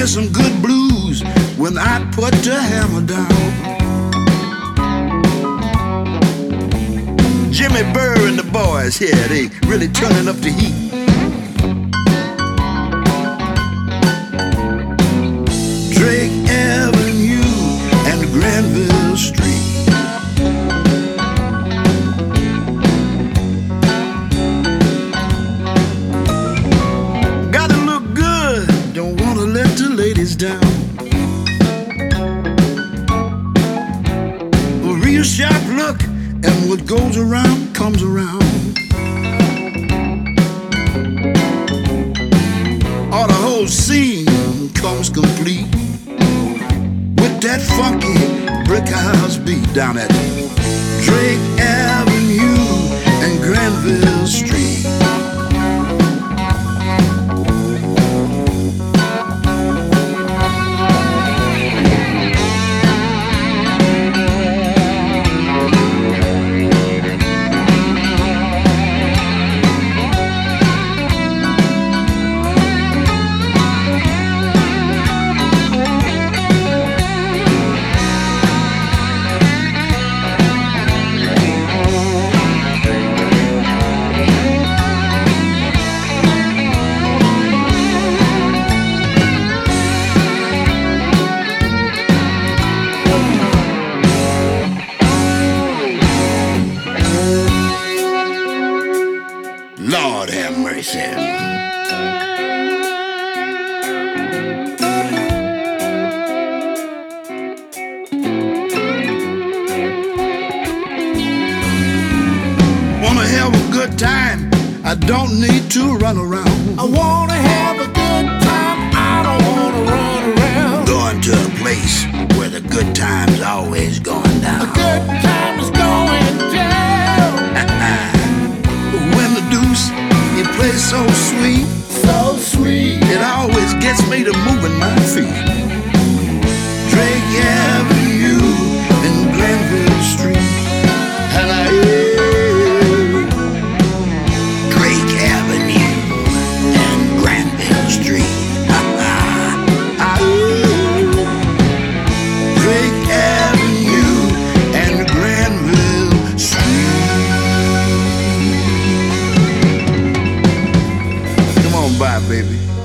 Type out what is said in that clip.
some good blues when I put the hammer down. Jimmy Burr and the boys here, they really turning up the heat. Drake Avenue and Granville Street. Gotta look good, don't wanna let the ladies down. A real sharp look, and what goes around comes around. Or the whole scene comes complete with that funky brick house beat down at Drake Avenue and Granville Street. Lord have mercy. Wanna have a good time, I don't need to run around. I wanna have a good time, I don't wanna run around. Going to a place where the good time's always going down. A good time is going down. When the deuce, he plays so sweet, So sweet. it always gets me to moving my feet. Drake Avenue and Granville Street. And Drake Avenue and Granville Street. Drake Avenue and Granville Street. Come on by, baby.